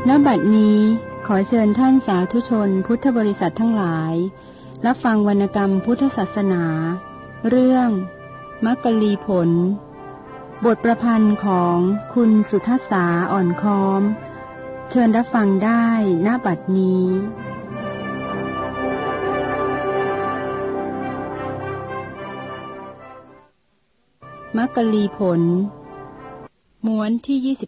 ณ บัดนี้ขอเชิญท่านสาธุชนพุทธบริษัททั้งหลายรับฟังวรรณกรรมพุทธศาสนาเรื่องมัคคลีผลบทประพันธ์ของคุณสุทัสสาอ่อนค้อมเชิญรับฟังได้ณ บัดนี้มัคคลีผลม้วนที่22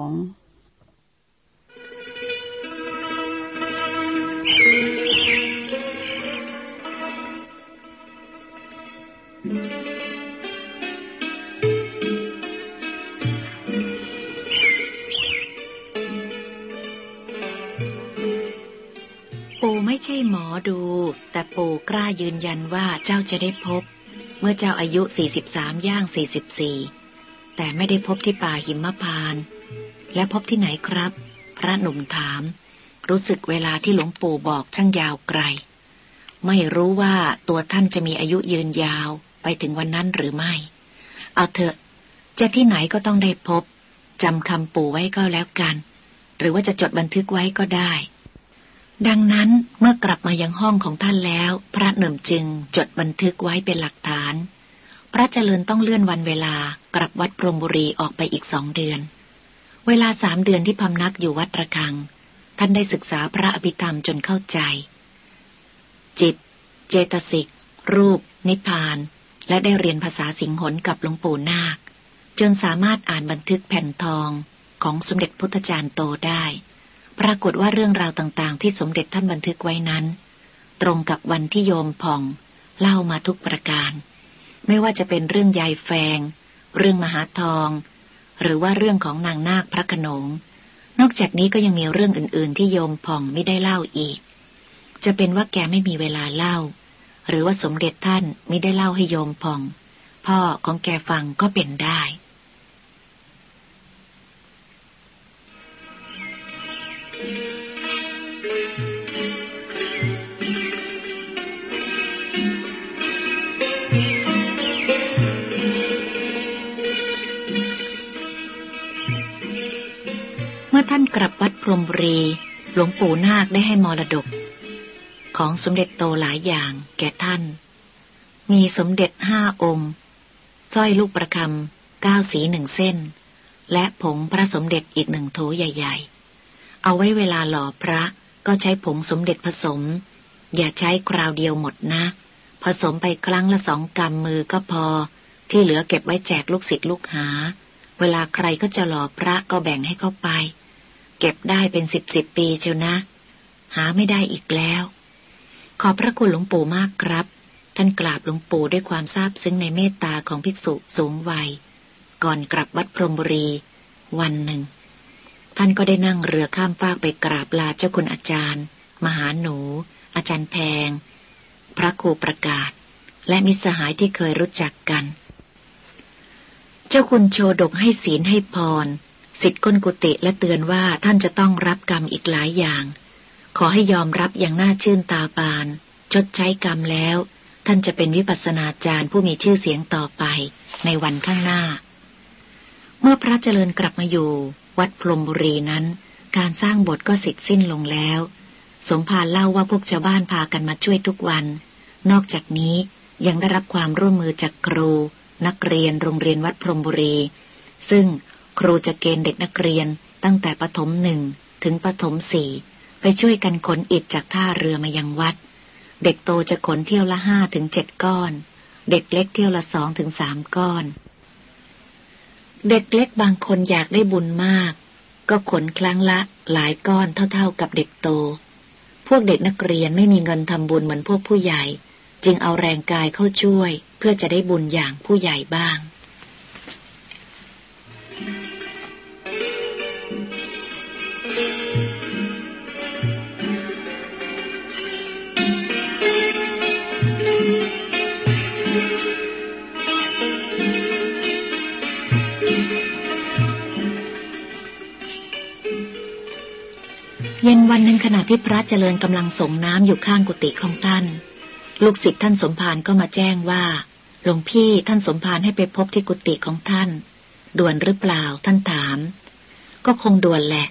ปู่ไม่ใช่หมอดูแต่ปู่กล้ายืนยันว่าเจ้าจะได้พบเมื่อเจ้าอายุ43ย่าง44แต่ไม่ได้พบที่ป่าหิมพานต์และพบที่ไหนครับพระหนุ่มถามรู้สึกเวลาที่หลวงปู่บอกช่างยาวไกลไม่รู้ว่าตัวท่านจะมีอายุยืนยาวไปถึงวันนั้นหรือไม่เอาเถอะจะที่ไหนก็ต้องได้พบจำคำปู่ไว้ก็แล้วกันหรือว่าจะจดบันทึกไว้ก็ได้ดังนั้นเมื่อกลับมายังห้องของท่านแล้วพระหนุ่มจึงจดบันทึกไว้เป็นหลักฐานพระเจริญต้องเลื่อนวันเวลากลับวัดพรหมบุรีออกไปอีก2 เดือนเวลา3 เดือนที่พำนักอยู่วัดระฆังท่านได้ศึกษาพระอภิธรรมจนเข้าใจจิตเจตสิกรูปนิพพานและได้เรียนภาษาสิงหนกับหลวงปู่นาคจนสามารถอ่านบันทึกแผ่นทองของสมเด็จพุทธจารย์โตได้ปรากฏว่าเรื่องราวต่างๆที่สมเด็จท่านบันทึกไว้นั้นตรงกับวันที่โยมผ่องเล่ามาทุกประการไม่ว่าจะเป็นเรื่องยายแฟงเรื่องมหาทองหรือว่าเรื่องของนางนาคพระโขนงนอกจากนี้ก็ยังมีเรื่องอื่นๆที่โยมผ่องไม่ได้เล่าอีกจะเป็นว่าแกไม่มีเวลาเล่าหรือว่าสมเด็จท่านไม่ได้เล่าให้โยมผ่องพ่อของแกฟังก็เป็นได้เมื่อท่านกลับวัดพรหมบุรีหลวงปู่นาคได้ให้มรดกของสมเด็จโตหลายอย่างแก่ท่านมีสมเด็จ5 องค์สร้อยลูกประคำ9 สี1 เส้นและผงพระสมเด็จอีก1 โถใหญ่ๆเอาไว้เวลาหล่อพระก็ใช้ผงสมเด็จผสมอย่าใช้คราวเดียวหมดนะผสมไปครั้งละ2 กำมือก็พอที่เหลือเก็บไว้แจกลูกศิษย์ลูกหาเวลาใครก็จะหล่อพระก็แบ่งให้เขาไปเก็บได้เป็น10 ปีเชียวนะหาไม่ได้อีกแล้วขอบพระคุณหลวงปู่มากครับท่านกราบหลวงปู่ด้วยความซาบซึ้งในเมตตาของภิกษุสูงวัยก่อนกลับวัดพรหมบุรีวันหนึ่งท่านก็ได้นั่งเรือข้ามฟากไปกราบลาเจ้าคุณอาจารย์มหาหนูอาจารย์แพงพระครูประกาศและมิตรสหายที่เคยรู้จักกันเจ้าคุณโชดกให้ศีลให้พรศิษย์ก้นกุฏิและเตือนว่าท่านจะต้องรับกรรมอีกหลายอย่างขอให้ยอมรับอย่างน่าชื่นตาบานชดใช้กรรมแล้วท่านจะเป็นวิปัสสนาจารย์ผู้มีชื่อเสียงต่อไปในวันข้างหน้าเมื่อพระเจริญกลับมาอยู่วัดพรหมบุรีนั้นการสร้างโบสถ์ก็เสร็จสิ้นลงแล้วสมภารเล่าว่าพวกชาวบ้านพากันมาช่วยทุกวันนอกจากนี้ยังได้รับความร่วมมือจากครูนักเรียนโรงเรียนวัดพรหมบุรีซึ่งครูจะเกณฑ์เด็กนักเรียนตั้งแต่ประถม1ถึงประถม4ไปช่วยกันขนอิฐจากท่าเรือมายังวัดเด็กโตจะขนเที่ยวละ5 ถึง 7 ก้อนเด็กเล็กเที่ยวละ2 ถึง 3 ก้อนเด็กเล็กบางคนอยากได้บุญมากก็ขนครั้งละหลายก้อนเท่าๆกับเด็กโตพวกเด็กนักเรียนไม่มีเงินทำบุญเหมือนพวกผู้ใหญ่จึงเอาแรงกายเข้าช่วยเพื่อจะได้บุญอย่างผู้ใหญ่บ้าง เย็นวันหนึ่งขณะที่พระเจริญกำลังส่งน้ำอยู่ข้างกุฏิของท่านลูกศิษย์ท่านสมภารก็มาแจ้งว่าหลวงพี่ท่านสมภารให้ไปพบที่กุฏิของท่านด่วนหรือเปล่าท่านถามก็คงด่วนแหละ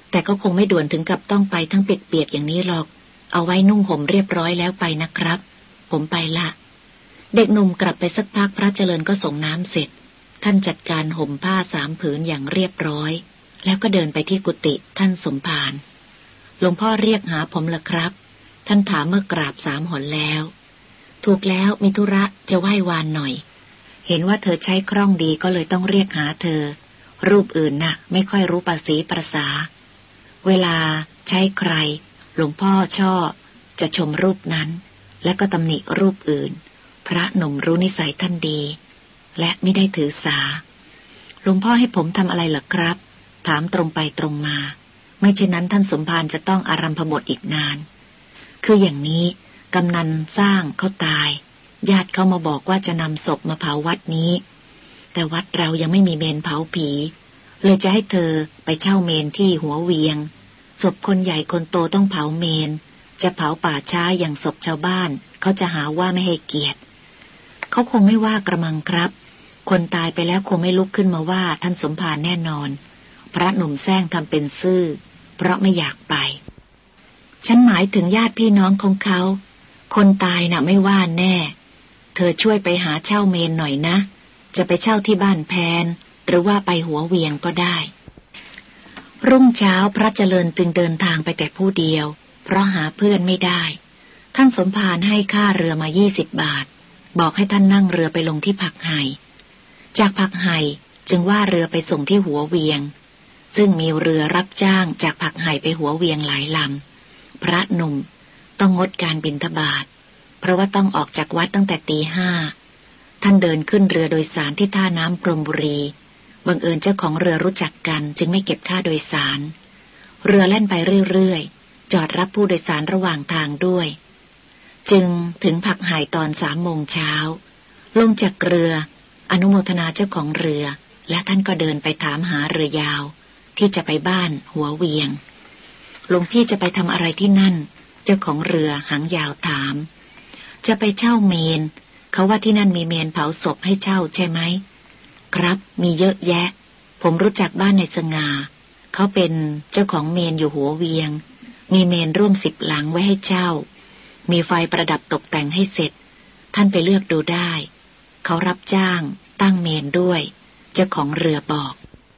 แต่ก็คงไม่ด่วนถึงกับต้องไปทั้งเปียกๆอย่างนี้หรอกเอาไว้นุ่งห่มเรียบร้อยแล้วไปนะครับผมไปละเด็กหนุ่มกลับไปสักพักพระเจริญก็ส่งน้ำเสร็จท่านจัดการห่มผ้า3 ผืนอย่างเรียบร้อยแล้วก็เดินไปที่กุฏิท่านสมภารหลวงพ่อเรียกหาผมเหรอครับท่านถามเมื่อกราบ3 หนแล้วถูกแล้วมีธุระจะไหว้วานหน่อยเห็นว่าเธอใช้คล่องดีก็เลยต้องเรียกหาเธอรูปอื่นน่ะไม่ค่อยรู้ภาษีภาษาเวลาใช้ใครหลวงพ่อช่อจะชมรูปนั้นและก็ตำหนิรูปอื่นพระหนุ่มรู้นิสัยท่านดีและไม่ได้ถือสาหลวงพ่อให้ผมทำอะไรเหรอครับถามตรงไปตรงมาไม่เช่นนั้นท่านสมภารจะต้องอารัมภบทอีกนานคืออย่างนี้กำนันสร้างเขาตายญาติเขามาบอกว่าจะนำศพมาเผาวัดนี้แต่วัดเรายังไม่มีเมนเผาผีเลยจะให้เธอไปเช่าเมนที่หัวเวียงศพคนใหญ่คนโตต้องเผาเมนจะเผาป่าช้าอย่างศพชาวบ้านเขาจะหาว่าไม่ให้เกียรติเขาคงไม่ว่ากระมังครับคนตายไปแล้วคงไม่ลุกขึ้นมาว่าท่านสมภารแน่นอนพระหนุ่มแซงทำเป็นซื่อเพราะไม่อยากไปฉันหมายถึงญาติพี่น้องของเขาคนตายน่ะไม่ว่าแน่เธอช่วยไปหาเช่าเมนหน่อยนะจะไปเช่าที่บ้านแพนหรือว่าไปหัวเวียงก็ได้รุ่งเช้าพระเจริญจึงเดินทางไปแต่ผู้เดียวเพราะหาเพื่อนไม่ได้ท่านสมภารให้ค่าเรือมา20 บาทบอกให้ท่านนั่งเรือไปลงที่ผักไห่จากผักไห่จึงว่าเรือไปส่งที่หัวเวียงซึ่งมีเรือรับจ้างจากผักไห่ไปหัวเวียงหลายลำพระหนุ่มต้องงดการบิณฑบาตเพราะว่าต้องออกจากวัดตั้งแต่ตี 5ท่านเดินขึ้นเรือโดยสารที่ท่าน้ำพรหมบุรีบังเอิญเจ้าของเรือรู้จักกันจึงไม่เก็บค่าโดยสารเรือแล่นไปเรื่อยๆจอดรับผู้โดยสารระหว่างทางด้วยจึงถึงผักไห่ตอน3 โมงเช้าลงจากเรืออนุโมทนาเจ้าของเรือและท่านก็เดินไปถามหาเรือยาวที่จะไปบ้านหัวเวียงหลวงพี่จะไปทำอะไรที่นั่นเจ้าของเรือหางยาวถามจะไปเช่าเมนเขาว่าที่นั่นมีเมนเผาศพให้เช่าใช่ไหมครับมีเยอะแยะผมรู้จักบ้านในสง่าเขาเป็นเจ้าของเมนอยู่หัวเวียงมีเมนร่วม10 หลังไว้ให้เช่ามีไฟประดับตกแต่งให้เสร็จท่านไปเลือกดูได้เขารับจ้างตั้งเมนด้วยเจ้าของเรือบอก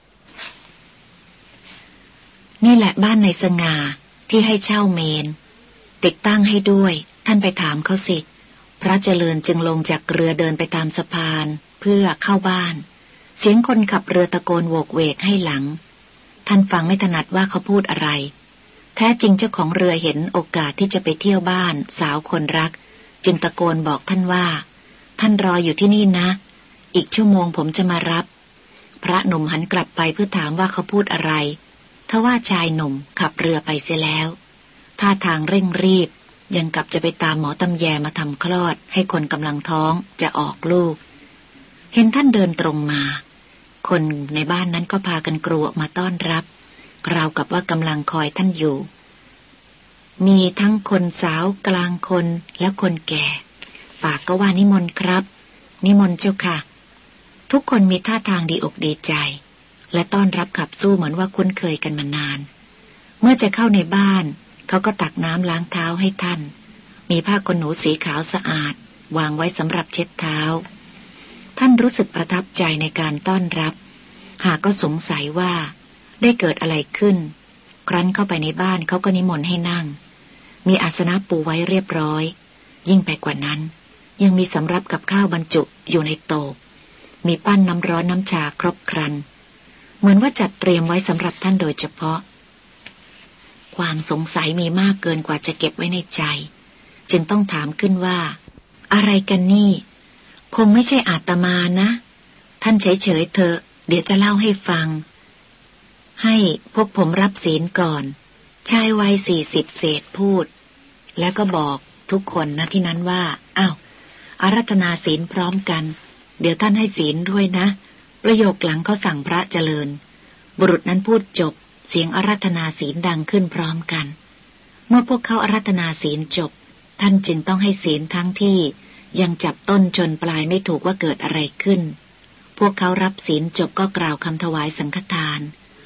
นี่แหละบ้านในสง่าที่ให้เช่าเมนติดตั้งให้ด้วยท่านไปถามเขาสิพระเจริญจึงลงจากเรือเดินไปตามสะพานเพื่อเข้าบ้านเสียงคนขับเรือตะโกนโวกเวกให้หลังท่านฟังไม่ถนัดว่าเขาพูดอะไรแท้จริงเจ้าของเรือเห็นโอกาสที่จะไปเที่ยวบ้านสาวคนรักจึงตะโกนบอกท่านว่าท่านรออยู่ที่นี่นะอีกชั่วโมงผมจะมารับพระหนุ่มหันกลับไปเพื่อถามว่าเขาพูดอะไรทว่าชายหนุ่มขับเรือไปเสียแล้วท่าทางเร่งรีบยังกับจะไปตามหมอตำแยมาทำคลอดให้คนกำลังท้องจะออกลูกเห็นท่านเดินตรงมาคนในบ้านนั้นก็พากันกรูออกมาต้อนรับราวกับว่ากำลังคอยท่านอยู่มีทั้งคนสาวกลางคนและคนแก่ปากก็ว่านิมนต์ครับนิมนต์เจ้าค่ะทุกคนมีท่าทางดีอกดีใจและต้อนรับขับสู้เหมือนว่าคุ้นเคยกันมานานเมื่อจะเข้าในบ้านเขาก็ตักน้ำล้างเท้าให้ท่านมีผ้าขนหนูสีขาวสะอาดวางไว้สำหรับเช็ดเท้าท่านรู้สึกประทับใจในการต้อนรับหากก็สงสัยว่าได้เกิดอะไรขึ้นครั้นเข้าไปในบ้านเขาก็นิมนต์ให้นั่งมีอาสนะปูไว้เรียบร้อยยิ่งไปกว่านั้นยังมีสำรับกับข้าวบรรจุอยู่ในโต๊ะมีปั้นน้ำร้อนน้ำชาครบครันเหมือนว่าจัดเตรียมไว้สำหรับท่านโดยเฉพาะความสงสัยมีมากเกินกว่าจะเก็บไว้ในใจจึงต้องถามขึ้นว่าอะไรกันนี่คงไม่ใช่อาตมานะท่านเฉยๆเถอะเดี๋ยวจะเล่าให้ฟังให้พวกผมรับศีลก่อนชายวัย40เศษพูดแล้วก็บอกทุกคนนะที่นั้นว่าอ้าวอาราธนาศีลพร้อมกันเดี๋ยวท่านให้ศีลด้วยนะประโยคหลังเขาสั่งพระเจริญบุรุษนั้นพูดจบเสียงอาราธนาศีลดังขึ้นพร้อมกันเมื่อพวกเขาอาราธนาศีลจบท่านจึงต้องให้ศีลทั้งที่ยังจับต้นชนปลายไม่ถูกว่าเกิดอะไรขึ้นพวกเขารับศีลจบก็กล่าวคำถวายสังฆทาน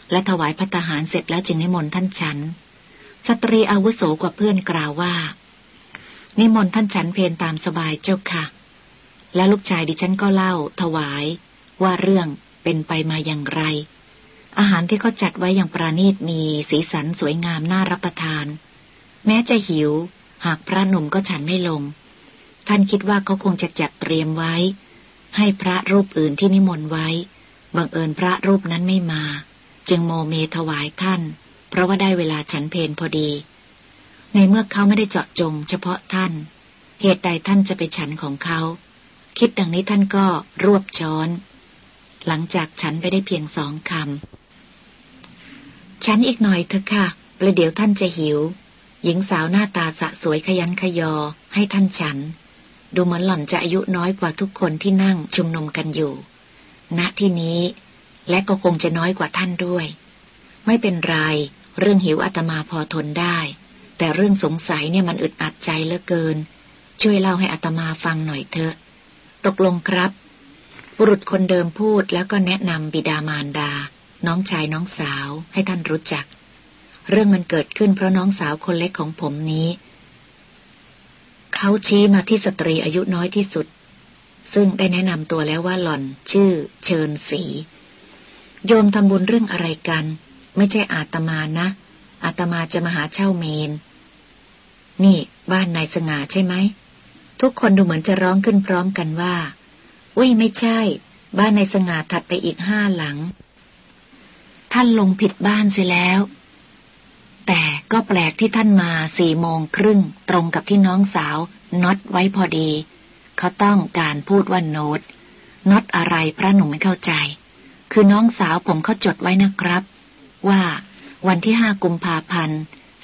และถวายภัตตาหารเสร็จแล้วจึงนิมนต์ท่านฉันสตรีอาวุโสกว่าเพื่อนกล่าวว่านิมนต์ท่านฉันเพลตามสบายเจ้าค่ะและลูกชายดิฉันก็เล่าถวายว่าเรื่องเป็นไปมาอย่างไรอาหารที่เขาจัดไว้อย่างประณีตมีสีสันสวยงามน่ารับประทานแม้จะหิวหากพระหนุ่มก็ฉันไม่ลงท่านคิดว่าเขาคงจะจัดเตรียมไว้ให้พระรูปอื่นที่นิมนต์ไว้บังเอิญพระรูปนั้นไม่มาจึงโมเมถวายท่านเพราะว่าได้เวลาฉันเพลพอดีในเมื่อเขาไม่ได้เจาะจงเฉพาะท่านเหตุใดท่านจะไปฉันของเขาคิดดังนี้ท่านก็รวบช้อนหลังจากฉันไปได้เพียง2 คำฉันอีกหน่อยเถอะค่ะประเดี๋ยวท่านจะหิวหญิงสาวหน้าตาสะสวยขยันขยอให้ท่านฉันดูเหมือนหล่อนจะอายุน้อยกว่าทุกคนที่นั่งชุมนุมกันอยู่ณที่นี้และก็คงจะน้อยกว่าท่านด้วยไม่เป็นไรเรื่องหิวอาตมาพอทนได้แต่เรื่องสงสัยเนี่ยมันอึดอัดใจเหลือเกินช่วยเล่าให้อาตมาฟังหน่อยเถอะตกลงครับบุรุษคนเดิมพูดแล้วก็แนะนำบิดามารดาน้องชายน้องสาวให้ท่านรู้จักเรื่องมันเกิดขึ้นเพราะน้องสาวคนเล็กของผมนี้เขาชี้มาที่สตรีอายุน้อยที่สุดซึ่งได้แนะนำตัวแล้วว่าหล่อนชื่อเชิญศรีโยมทำบุญเรื่องอะไรกันไม่ใช่อาตมานะอาตมาจะมาหาเช่าเมนนี่บ้านนายสง่าใช่ไหมทุกคนดูเหมือนจะร้องขึ้นพร้อมกันว่าอุ้ยไม่ใช่บ้านนายสง่าถัดไปอีก5 หลังท่านลงผิดบ้านเสียแล้วแต่ก็แปลกที่ท่านมา4:30ตรงกับที่น้องสาวน็อตไว้พอดีเขาต้องการพูดว่าโน้ตน็อตอะไรพระหนุ่มไม่เข้าใจคือน้องสาวผมเขาจดไว้นะครับว่าวันที่5 กุมภาพันธ์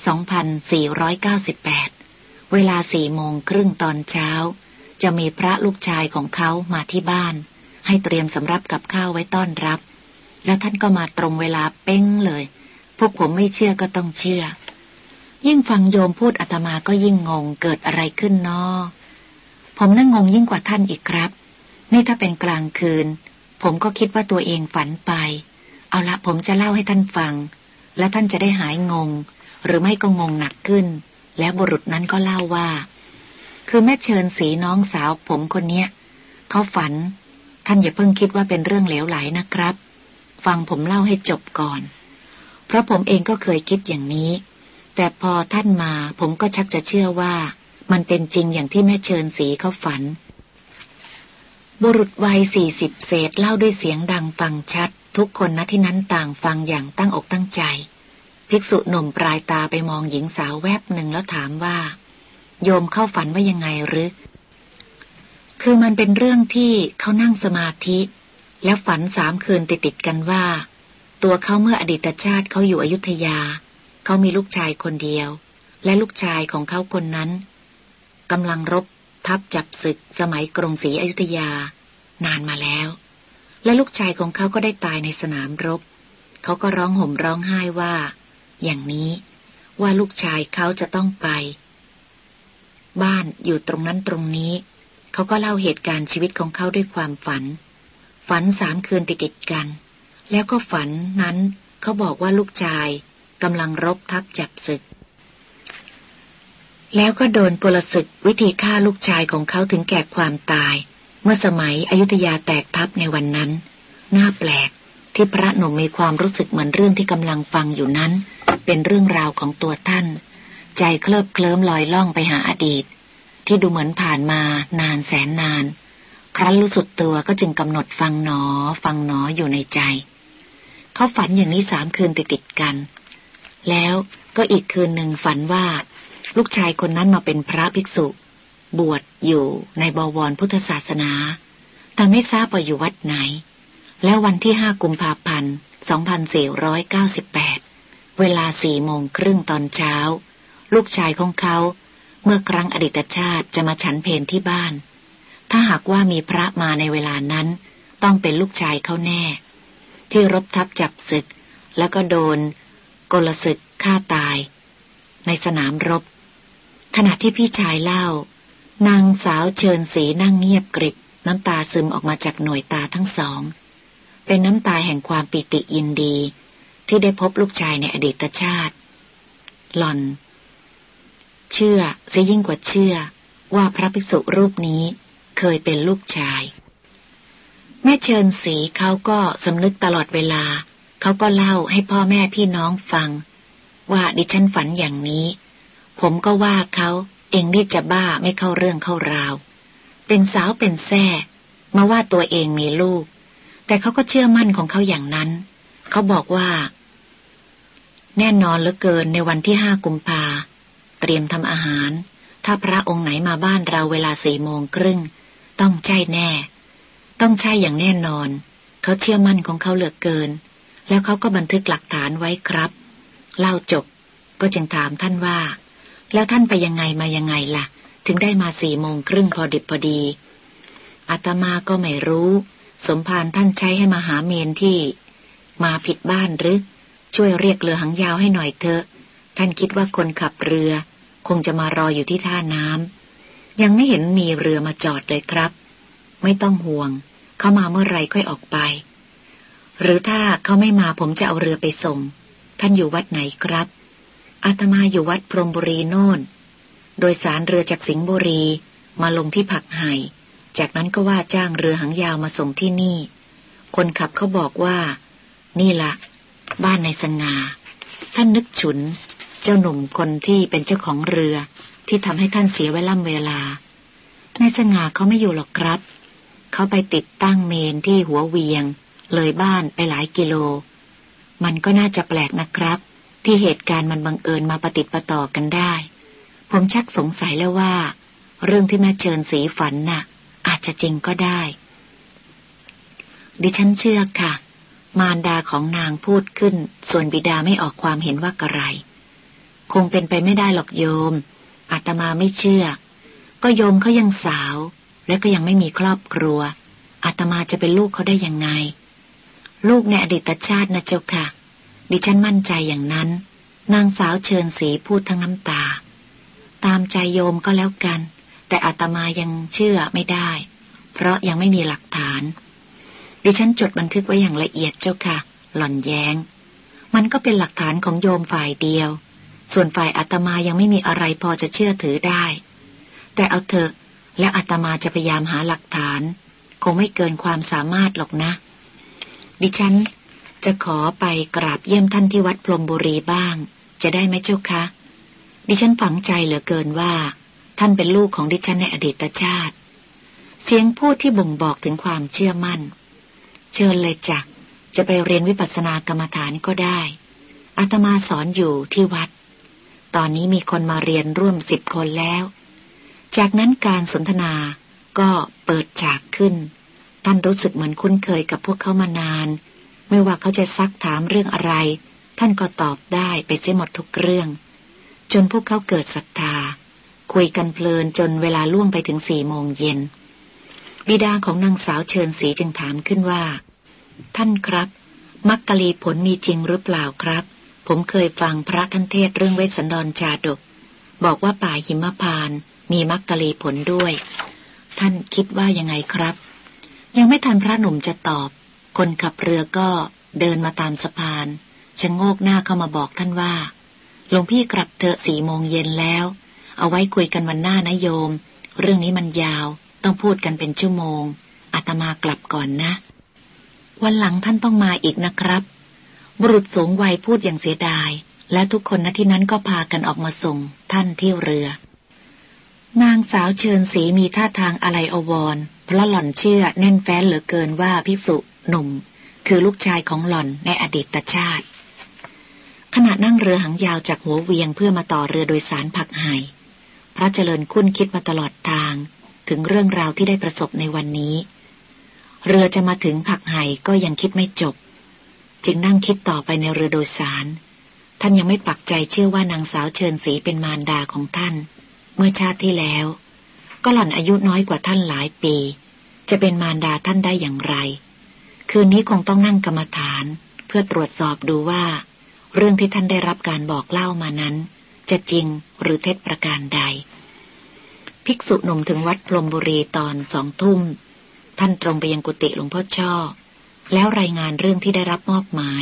2498เวลา4:30ตอนเช้าจะมีพระลูกชายของเขามาที่บ้านให้เตรียมสำรับกับข้าวไว้ต้อนรับแล้วท่านก็มาตรงเวลาเป้งเลยพวกผมไม่เชื่อก็ต้องเชื่อยิ่งฟังโยมพูดอาตมาก็ยิ่งงงเกิดอะไรขึ้นน้อผมนั่งงงยิ่งกว่าท่านอีกครับนี่ถ้าเป็นกลางคืนผมก็คิดว่าตัวเองฝันไปเอาละผมจะเล่าให้ท่านฟังและท่านจะได้หายงงหรือไม่ก็งงหนักขึ้นแล้วบุรุษนั้นก็เล่าว่าคือแม่เชิญศรีน้องสาวผมคนเนี้ยเขาฝันท่านอย่าเพิ่งคิดว่าเป็นเรื่องเหลวไหลนะครับฟังผมเล่าให้จบก่อนเพราะผมเองก็เคยคิดอย่างนี้แต่พอท่านมาผมก็ชักจะเชื่อว่ามันเป็นจริงอย่างที่แม่เชิญศรีเขาฝันบุรุษวัย40เศษเล่าด้วยเสียงดังฟังชัดทุกคนณที่นั้นต่างฟังอย่างตั้งอกตั้งใจภิกษุหนุ่มปลายตาไปมองหญิงสาวแวบหนึ่งแล้วถามว่าโยมเข้าฝันว่ายังไงหรือคือมันเป็นเรื่องที่เขานั่งสมาธิแล้วฝัน3 คืนติดกันว่าตัวเขาเมื่ออดีตชาติเขาอยู่อยุธยาเขามีลูกชายคนเดียวและลูกชายของเขาคนนั้นกำลังรบทัพจับศึกสมัยกรุงศรีอยุธยานานมาแล้วและลูกชายของเขาก็ได้ตายในสนามรบเขาก็ร้องห่มร้องไห้ว่าอย่างนี้ว่าลูกชายเขาจะต้องไปบ้านอยู่ตรงนั้นตรงนี้เขาก็เล่าเหตุการณ์ชีวิตของเขาด้วยความฝัน3 คืนติดกันแล้วก็ฝันนั้นเขาบอกว่าลูกชายกำลังรบทัพจับศึกแล้วก็โดนพลศึกวิธีฆ่าลูกชายของเขาถึงแก่ความตายเมื่อสมัยอยุธยาแตกทัพในวันนั้นน่าแปลกที่พระหนุ่มมีความรู้สึกเหมือนเรื่องที่กำลังฟังอยู่นั้นเป็นเรื่องราวของตัวท่านใจเคลิบเคลิ้มลอยล่องไปหาอดีตที่ดูเหมือนผ่านมานานแสนนานครั้นรู้สึกตัวก็จึงกำหนดฟังหนออยู่ในใจเขาฝันอย่างนี้3 คืนติดกันแล้วก็อีกคืนหนึ่งฝันว่าลูกชายคนนั้นมาเป็นพระภิกษุบวชอยู่ในบวรพุทธศาสนาแต่ไม่ทราบว่าอยู่วัดไหนแล้ววันที่5 กุมภาพันธ์ 2498เวลา4:30ตอนเช้าลูกชายของเขาเมื่อครั้งอดีตชาติจะมาฉันเพลที่บ้านถ้าหากว่ามีพระมาในเวลานั้นต้องเป็นลูกชายเขาแน่ที่รบทัพจับศึกแล้วก็โดนกลศึกฆ่าตายในสนามรบขณะที่พี่ชายเล่านางสาวเชิญศรีนั่งเงียบกริบน้ำตาซึมออกมาจากหน่วยตาทั้ง2เป็นน้ำตาแห่งความปิติยินดีที่ได้พบลูกชายในอดีตชาติหล่อนเชื่อเสียยิ่งกว่าเชื่อว่าพระภิกษุรูปนี้เคยเป็นลูกชายแม่เชิญศรีเขาก็สำนึกตลอดเวลาเขาก็เล่าให้พ่อแม่พี่น้องฟังว่าดิฉันฝันอย่างนี้ผมก็ว่าเขาเองนี่จะบ้าไม่เข้าเรื่องเข้าราวเป็นสาวเป็นแส่มาว่าตัวเองมีลูกแต่เขาก็เชื่อมั่นของเขาอย่างนั้นเขาบอกว่าแน่นอนเหลือเกินในวันที่5 กุมภาเตรียมทำอาหารถ้าพระองค์ไหนมาบ้านเราเวลา4:30ต้องใช่แน่ต้องใช่อย่างแน่นอนเขาเชื่อมั่นของเขาเหลือเกินแล้วเขาก็บันทึกหลักฐานไว้ครับเล่าจบก็จึงถามท่านว่าแล้วท่านไปยังไงมายังไงล่ะถึงได้มา4:30พอดิบพอดีอาตมาก็ไม่รู้สมภารท่านใช้ให้มาหาเมนที่มาผิดบ้านหรือช่วยเรียกเรือหางยาวให้หน่อยเถอะท่านคิดว่าคนขับเรือคงจะมารออยู่ที่ท่าน้ำยังไม่เห็นมีเรือมาจอดเลยครับไม่ต้องห่วงเขามาเมื่อไรค่อยออกไปหรือถ้าเขาไม่มาผมจะเอาเรือไปส่งท่านอยู่วัดไหนครับอาตมาอยู่วัดพรหมบุรีโน่นโดยสารเรือจากสิงห์บุรีมาลงที่ผักไห่จากนั้นก็ว่าจ้างเรือหางยาวมาส่งที่นี่คนขับเขาบอกว่านี่ละบ้านในสง่าท่านนึกฉุนเจ้าหนุ่มคนที่เป็นเจ้าของเรือที่ทำให้ท่านเสียเวลาในสง่าเขาไม่อยู่หรอกครับเขาไปติดตั้งเมนที่หัวเวียงเลยบ้านไปหลายกิโลมันก็น่าจะแปลกนะครับที่เหตุการณ์มันบังเอิญมาประติดประต่อกันได้ผมชักสงสัยแล้วว่าเรื่องที่แม่เชิญศรีฝันน่ะอาจจะจริงก็ได้ดิฉันเชื่อค่ะมารดาของนางพูดขึ้นส่วนบิดาไม่ออกความเห็นว่ากระไรคงเป็นไปไม่ได้หรอกโยมอาตมาไม่เชื่อก็โยมเขายังสาวและก็ยังไม่มีครอบครัวอาตมาจะเป็นลูกเขาได้ยังไงลูกในอดีตชาตินะเจ้าค่ะดิฉันมั่นใจอย่างนั้นนางสาวเชิญศรีพูดทั้งน้ำตาตามใจโยมก็แล้วกันแต่อาตมายังเชื่อไม่ได้เพราะยังไม่มีหลักฐานดิฉันจดบันทึกไว้อย่างละเอียดเจ้าค่ะหล่อนแย้งมันก็เป็นหลักฐานของโยมฝ่ายเดียวส่วนฝ่ายอาตมายังไม่มีอะไรพอจะเชื่อถือได้แต่เอาเถอะและอาตมาจะพยายามหาหลักฐานคงไม่เกินความสามารถหรอกนะดิฉันจะขอไปกราบเยี่ยมท่านที่วัดพรหมบุรีบ้างจะได้ไหมเจ้าคะดิฉันฝังใจเหลือเกินว่าท่านเป็นลูกของดิฉันในอดีตชาติเสียงพูดที่บ่งบอกถึงความเชื่อมั่นเชิญเลยจ้ะจะไปเรียนวิปัสสนากรรมฐานก็ได้อาตมาสอนอยู่ที่วัดตอนนี้มีคนมาเรียนร่วม10 คนแล้วจากนั้นการสนทนาก็เปิดฉากขึ้นท่านรู้สึกเหมือนคุ้นเคยกับพวกเขามานานไม่ว่าเขาจะซักถามเรื่องอะไรท่านก็ตอบได้ไปเสียหมดทุกเรื่องจนพวกเขาเกิดศรัทธาคุยกันเพลินจนเวลาล่วงไปถึง4:00 นบิดาของนางสาวเชิญศรีจึงถามขึ้นว่าท่านครับมักกะลีผลมีจริงหรือเปล่าครับผมเคยฟังพระท่านเทศเรื่องเวสสันดรชาดกบอกว่าป่าหิมพานต์มีมักกะลีผลด้วยท่านคิดว่ายังไงครับยังไม่ทันพระหนุ่มจะตอบคนขับเรือก็เดินมาตามสะพานชะโงกหน้าเข้ามาบอกท่านว่าหลวงพี่กลับเถอะ4:00 นแล้วเอาไว้คุยกันวันหน้านะโยมเรื่องนี้มันยาวต้องพูดกันเป็นชั่วโมงอาตมากลับก่อนนะวันหลังท่านต้องมาอีกนะครับบุรุษสูงวัยพูดอย่างเสียดายและทุกคนณที่นั้นก็พากันออกมาส่งท่านที่เรือนางสาวเชิญศรีมีท่าทางอะไรอวรเพราะหล่อนเชื่อแน่นแฟ้นเหลือเกินว่าภิกษุหนุ่มคือลูกชายของหล่อนในอดีตชาติขณะนั่งเรือหางยาวจากหัวเวียงเพื่อมาต่อเรือโดยสารผักไห่พระเจริญคุ้นคิดมาตลอดทางถึงเรื่องราวที่ได้ประสบในวันนี้เรือจะมาถึงผักไห่ก็ยังคิดไม่จบจึงนั่งคิดต่อไปในเรือโดยสารท่านยังไม่ปักใจเชื่อว่านางสาวเชิญศรีเป็นมารดาของท่านเมื่อชาติที่แล้วก็หล่อนอายุน้อยกว่าท่านหลายปีจะเป็นมารดาท่านได้อย่างไรคืนนี้คงต้องนั่งกรรมฐานเพื่อตรวจสอบดูว่าเรื่องที่ท่านได้รับการบอกเล่ามานั้นจะจริงหรือเท็จประการใดภิกษุหนุ่มถึงวัดพรหมบุรีตอน20:00 นท่านตรงไปยังกุฏิหลวงพ่อช่อแล้วรายงานเรื่องที่ได้รับมอบหมาย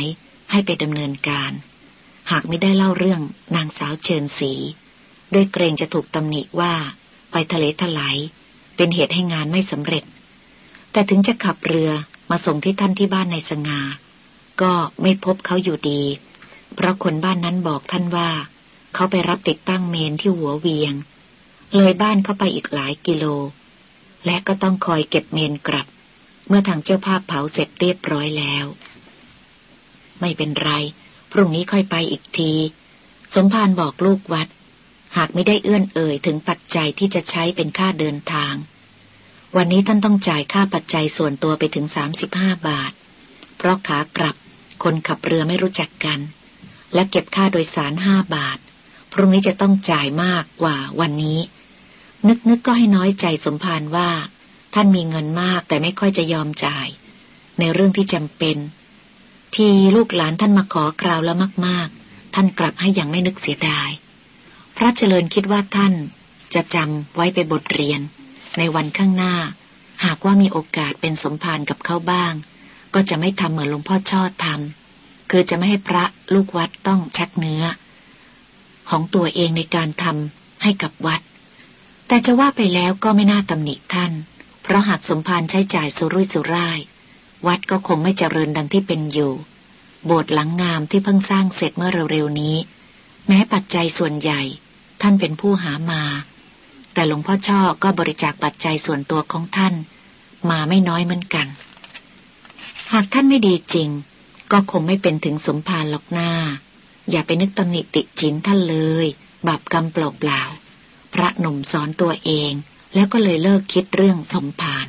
ให้ไปดำเนินการหากไม่ได้เล่าเรื่องนางสาวเชิญศรีด้วยเกรงจะถูกตำหนิว่าไปทะเลทลายเป็นเหตุให้งานไม่สำเร็จแต่ถึงจะขับเรือมาส่งที่ท่านที่บ้านในสง่าก็ไม่พบเขาอยู่ดีเพราะคนบ้านนั้นบอกท่านว่าเขาไปรับติดตั้งเมนที่หัวเวียงเลยบ้านเข้าไปอีกหลายกิโลและก็ต้องคอยเก็บเมนกลับเมื่อทางเจ้าภาพเผาเสร็จเรียบร้อยแล้วไม่เป็นไรพรุ่งนี้ค่อยไปอีกทีสมภารบอกลูกวัดหากไม่ได้เอื้อนเอ่ยถึงปัจจัยที่จะใช้เป็นค่าเดินทางวันนี้ท่านต้องจ่ายค่าปัจจัยส่วนตัวไปถึง35 บาทเพราะขากลับคนขับเรือไม่รู้จักกันและเก็บค่าโดยสาร5 บาทพรุ่งนี้จะต้องจ่ายมากกว่าวันนี้นึกก็ให้น้อยใจสมภารว่าท่านมีเงินมากแต่ไม่ค่อยจะยอมจ่ายในเรื่องที่จำเป็นที่ลูกหลานท่านมาขอคราวแล้วมากๆท่านกลับให้อย่างไม่นึกเสียดายพระเจริญคิดว่าท่านจะจำไว้ไปบทเรียนในวันข้างหน้าหากว่ามีโอกาสเป็นสมภารกับเขาบ้างก็จะไม่ทำเหมือนหลวงพ่อชอบทำคือจะไม่ให้พระลูกวัดต้องชักเนื้อของตัวเองในการทำให้กับวัดแต่จะว่าไปแล้วก็ไม่น่าตำหนิท่านเพราะหากสมภารใช้จ่ายสุรุ่ยสุร่ายวัดก็คงไม่เจริญดังที่เป็นอยู่โบสถ์หลังงามที่เพิ่งสร้างเสร็จเมื่อเร็วๆนี้แม้ปัจจัยส่วนใหญ่ท่านเป็นผู้หามาแต่หลวงพ่อช่อก็บริจาคปัจจัยส่วนตัวของท่านมาไม่น้อยเหมือนกันหากท่านไม่ดีจริงก็คงไม่เป็นถึงสมภารหรอกหน้าอย่าไปนึกตำหนิติฉินท่านเลยบาปกรรมเปล่าๆพระหนุ่มสอนตัวเองแล้วก็เลยเลิกคิดเรื่องสมภาร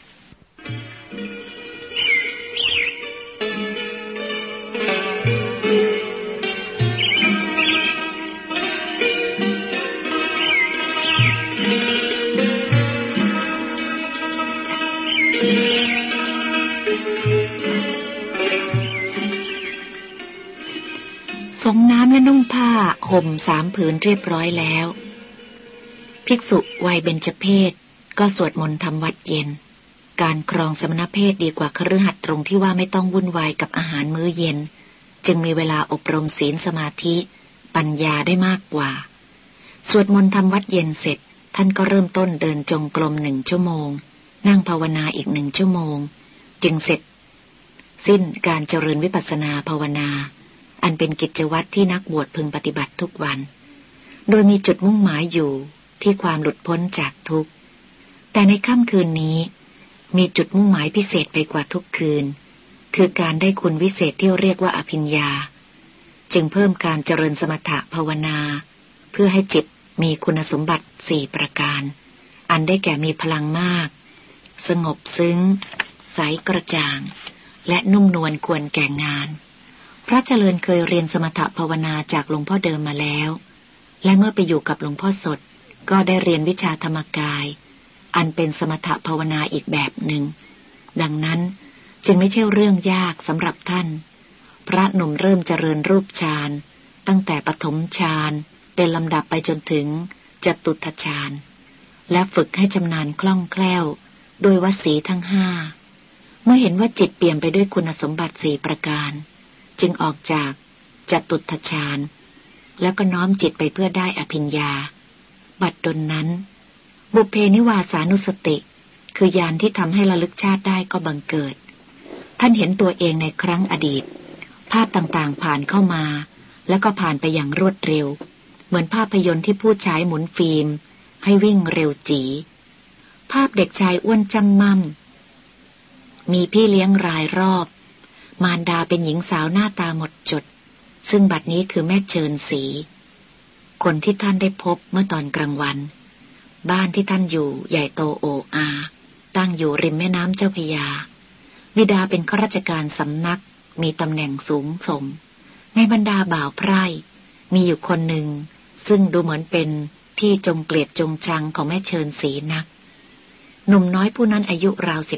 ส่งน้ำและนุ่งผ้าห่ม3 ผืนเรียบร้อยแล้วภิกษุวัยเบญจเพสก็สวดมนต์ทำวัดเย็นการครองสมณเพศดีกว่าคฤหัสถ์ตรงที่ว่าไม่ต้องวุ่นวายกับอาหารมื้อเย็นจึงมีเวลาอบรมศีลสมาธิปัญญาได้มากกว่าสวดมนต์ทำวัดเย็นเสร็จท่านก็เริ่มต้นเดินจงกรม1 ชั่วโมงนั่งภาวนาอีก1 ชั่วโมงจึงเสร็จสิ้นการเจริญวิปัสสนาภาวนาอันเป็นกิจวัตรที่นักบวชพึงปฏิบัติทุกวันโดยมีจุดมุ่งหมายอยู่ที่ความหลุดพ้นจากทุกข์แต่ในค่ำคืนนี้มีจุดมุ่งหมายพิเศษไปกว่าทุกคืนคือการได้คุณวิเศษที่เรียกว่าอภิญญาจึงเพิ่มการเจริญสมถะภาวนาเพื่อให้จิตมีคุณสมบัติ4 ประการอันได้แก่มีพลังมากสงบซึ้งใสกระจ่างและนุ่มนวลควรแก่งานพระเจริญเคยเรียนสมถะภาวนาจากหลวงพ่อเดิมมาแล้วและเมื่อไปอยู่กับหลวงพ่อสดก็ได้เรียนวิชาธรรมกายอันเป็นสมถะภาวนาอีกแบบหนึ่งดังนั้นจึงไม่ใช่เรื่องยากสำหรับท่านพระหนุ่มเริ่มเจริญรูปฌานตั้งแต่ปฐมฌานเป็นลำดับไปจนถึงจตุตถฌานและฝึกให้ชำนาญคล่องแคล่วโดยวสีทั้ง5เมื่อเห็นว่าจิตเปี่ยมไปด้วยคุณสมบัติ4 ประการจึงออกจากจตุตถฌานแล้วก็น้อมจิตไปเพื่อได้อภิญญาบัดดลนั้นบุพเพนิวาสานุสติคือญาณที่ทำให้ระลึกชาติได้ก็บังเกิดท่านเห็นตัวเองในครั้งอดีตภาพต่างๆผ่านเข้ามาแล้วก็ผ่านไปอย่างรวดเร็วเหมือนภาพยนตร์ที่ผู้ฉายหมุนฟิล์มให้วิ่งเร็วจีภาพเด็กชายอ้วนจำม่ำมีพี่เลี้ยงรายรอบมารดาเป็นหญิงสาวหน้าตาหมดจดซึ่งบัดนี้คือแม่เชิญศรีคนที่ท่านได้พบเมื่อตอนกลางวันบ้านที่ท่านอยู่ใหญ่โตโออาตั้งอยู่ริมแม่น้ำเจ้าพระยาบิดาเป็นข้าราชการสำนักมีตำแหน่งสูงส่งในบรรดาบ่าวไพร่มีอยู่คนหนึ่งซึ่งดูเหมือนเป็นที่จงเกลียดจงชังของแม่เชิญศรีนักหนุ่มน้อยผู้นั้นอายุราว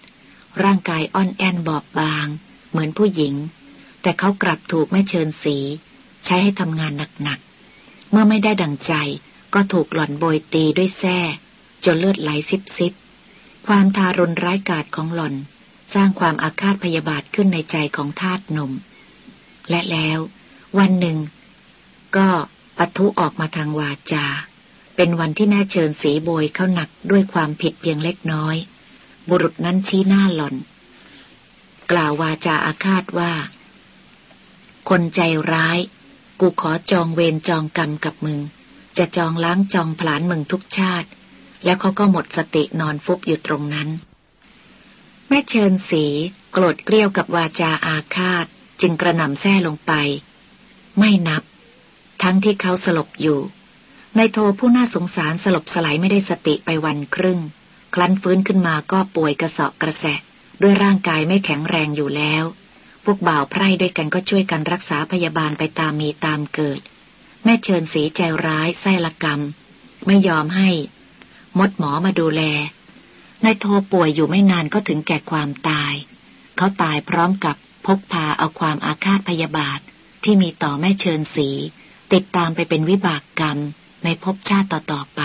17ร่างกายอ่อนแอนบอบบางเหมือนผู้หญิงแต่เขากลับถูกแม่เชิญศรีใช้ให้ทำงานหนักๆเมื่อไม่ได้ดั่งใจก็ถูกหล่อนโบยตีด้วยแส้จนเลือดไหลซิบๆความทารุณร้ายกาจของหล่อนสร้างความอาฆาตพยาบาทขึ้นในใจของทาสหนุ่มและแล้ววันหนึ่งก็ปะทุออกมาทางวาจาเป็นวันที่แม่เชิญศรีโบยเข้าหนักด้วยความผิดเพียงเล็กน้อยบุรุษนั้นชี้หน้าหล่อนกล่าววาจาอาฆาตว่าคนใจร้ายกูขอจองเวรจองกรรมกับมึงจะจองล้างจองผลาญมึงทุกชาติแล้วเขาก็หมดสตินอนฟุบอยู่ตรงนั้นแม่เชิญศรีโกรธเกรี้ยวกับวาจาอาฆาตจึงกระหน่ำแส้ลงไปไม่นับทั้งที่เขาสลบอยู่นายโทผู้น่าสงสารสลบสลายไม่ได้สติไปวันครึ่งครั้นฟื้นขึ้นมาก็ป่วยกระเสาะกระแสะด้วยร่างกายไม่แข็งแรงอยู่แล้วพวกบ่าวไพร่ด้วยกันก็ช่วยกันรักษาพยาบาลไปตามมีตามเกิดแม่เชิญศรีใจร้ายไส้ละกรรมไม่ยอมให้มดหมอมาดูแลนายโทป่วยอยู่ไม่นานก็ถึงแก่ความตายเขาตายพร้อมกับพกพาเอาความอาฆาตพยาบาทที่มีต่อแม่เชิญศรีติดตามไปเป็นวิบากกรรมในภพชาติต่อๆไป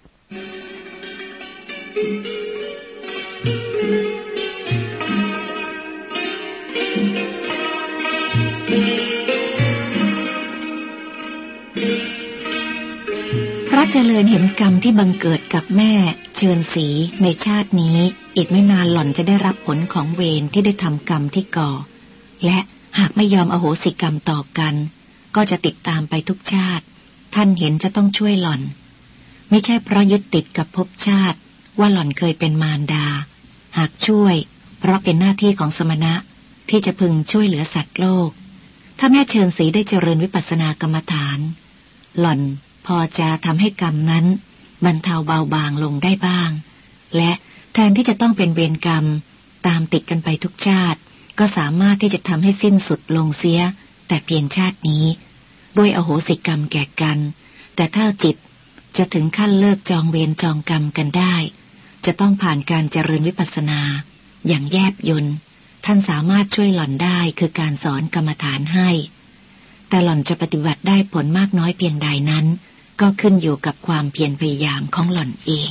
พระเจริญเห็นกรรมที่บังเกิดกับแม่เชิญศรีในชาตินี้อีกไม่นานหล่อนจะได้รับผลของเวรที่ได้ทำกรรมที่ก่อและหากไม่ยอมอโหสิกรรมต่อกันก็จะติดตามไปทุกชาติท่านเห็นจะต้องช่วยหล่อนไม่ใช่เพราะยึดติดกับภพชาติว่าหล่อนเคยเป็นมารดาหากช่วยเพราะเป็นหน้าที่ของสมณะที่จะพึงช่วยเหลือสัตว์โลกถ้าแม่เชิญศรีได้เจริญวิปัสสนากรรมฐานหล่อนพอจะทำให้กรรมนั้นบรรเทาเบาบางลงได้บ้างและแทนที่จะต้องเป็นเวรกรรมตามติดกันไปทุกชาติก็สามารถที่จะทำให้สิ้นสุดลงเสียแต่เพียงชาตินี้ด้วยอโหสิกรรมแก่กันแต่ถ้าจิตจะถึงขั้นเลิกจองเวรจองกรรมกันได้จะต้องผ่านการเจริญวิปัสสนาอย่างแยบยลท่านสามารถช่วยหล่อนได้คือการสอนกรรมฐานให้แต่หล่อนจะปฏิบัติได้ผลมากน้อยเพียงใดนั้นก็ขึ้นอยู่กับความเพียรพยายามของหล่อนเอง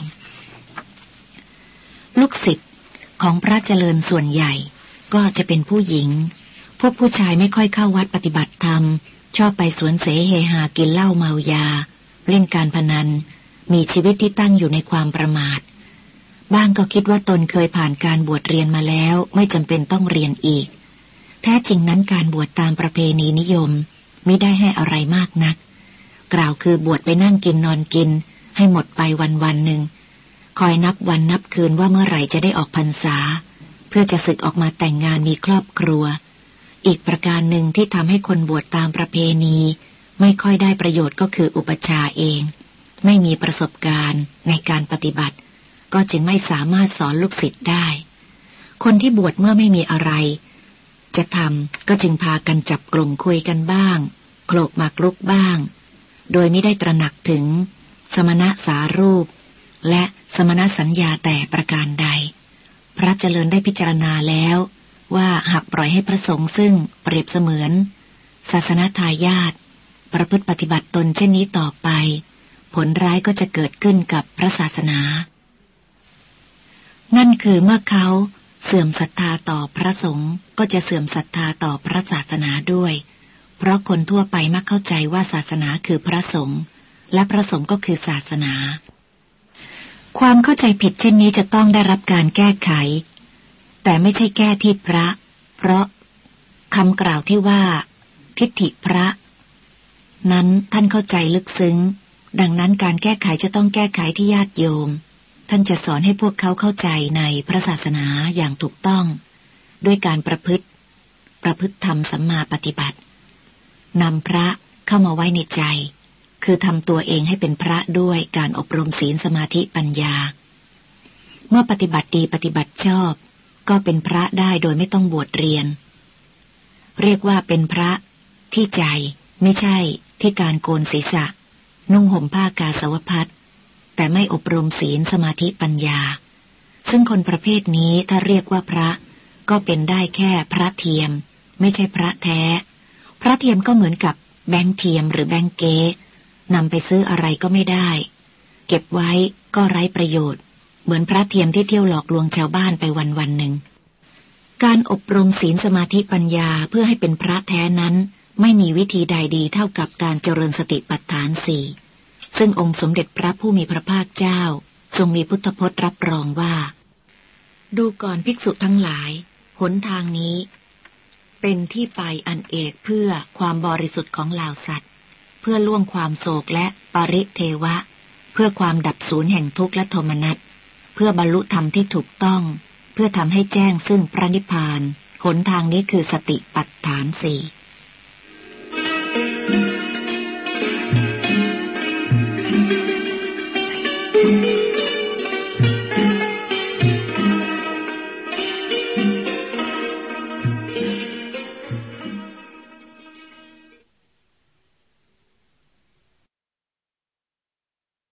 ลูกศิษย์ของพระเจริญส่วนใหญ่ก็จะเป็นผู้หญิงพวกผู้ชายไม่ค่อยเข้าวัดปฏิบัติธรรมชอบไปสวนเสเฮหากินเหล้าเมายาเล่นการพนันมีชีวิตที่ตั้งอยู่ในความประมาทบ้างก็คิดว่าตนเคยผ่านการบวชเรียนมาแล้วไม่จำเป็นต้องเรียนอีกแท้จริงนั้นการบวชตามประเพณีนิยมมิได้ให้อะไรมากนักกล่าวคือบวชไปนั่งกินนอนกินให้หมดไปวันหนึ่งคอยนับวันนับคืนว่าเมื่อไหร่จะได้ออกพรรษาเพื่อจะสึกออกมาแต่งงานมีครอบครัวอีกประการหนึ่งที่ทำให้คนบวชตามประเพณีไม่ค่อยได้ประโยชน์ก็คืออุปัชฌาย์เองไม่มีประสบการณ์ในการปฏิบัติก็จึงไม่สามารถสอนลูกศิษย์ได้คนที่บวชเมื่อไม่มีอะไรจะทำก็จึงพากันจับกลุ่มคุยกันบ้างโขลกหมากรุกบ้างโดยไม่ได้ตระหนักถึงสมณะสารูปและสมณสัญญาแต่ประการใดพระเจริญได้พิจารณาแล้วว่าหากปล่อยให้พระสงฆ์ซึ่งเปรียบเสมือนศาสนทายาทประพฤติปฏิบัติตนเช่นนี้ต่อไปผลร้ายก็จะเกิดขึ้นกับพระศาสนานั่นคือเมื่อเขาเสื่อมศรัทธาต่อพระสงฆ์ก็จะเสื่อมศรัทธาต่อพระศาสนาด้วยเพราะคนทั่วไปมักเข้าใจว่าศาสนาคือพระสงฆ์และพระสงฆ์ก็คือศาสนาความเข้าใจผิดเช่นนี้จะต้องได้รับการแก้ไขแต่ไม่ใช่แก้ที่พระเพราะคำกล่าวที่ว่าทิฏฐิพระนั้นท่านเข้าใจลึกซึ้งดังนั้นการแก้ไขจะต้องแก้ไขที่ญาติโยมท่านจะสอนให้พวกเขาเข้าใจในพระศาสนาอย่างถูกต้องด้วยการประพฤติธรรมสัมมาปฏิบัตินำพระเข้ามาไว้ในใจคือทำตัวเองให้เป็นพระด้วยการอบรมศีลสมาธิปัญญาเมื่อปฏิบัติดีปฏิบัติชอบก็เป็นพระได้โดยไม่ต้องบวชเรียนเรียกว่าเป็นพระที่ใจไม่ใช่ที่การโกนศีรษะนุ่งห่มผ้ากาสาวพัสแต่ไม่อบรมศีลสมาธิปัญญาซึ่งคนประเภทนี้ถ้าเรียกว่าพระก็เป็นได้แค่พระเทียมไม่ใช่พระแท้พระเทียมก็เหมือนกับแบงค์เทียมหรือแบงค์เก๊นำไปซื้ออะไรก็ไม่ได้เก็บไว้ก็ไร้ประโยชน์เหมือนพระเทียมที่เที่ยวหลอกลวงชาวบ้านไปวันหนึ่งการอบรมศีลสมาธิปัญญาเพื่อให้เป็นพระแท้นั้นไม่มีวิธีใดดีเท่ากับการเจริญสติปัฏฐานสี่ซึ่งองค์สมเด็จพระผู้มีพระภาคเจ้าทรงมีพุทธพจน์รับรองว่าดูก่อนภิกษุทั้งหลายหนทางนี้เป็นที่ไปอันเอกเพื่อความบริสุทธิ์ของเหล่าสัตว์เพื่อล่วงความโศกและปริเทวะเพื่อความดับสูญแห่งทุกข์และโทมนัสเพื่อบรรลุธรรมที่ถูกต้องเพื่อทำให้แจ้งซึ่งพระนิพพานหนทางนี้คือสติปัฏฐานสี่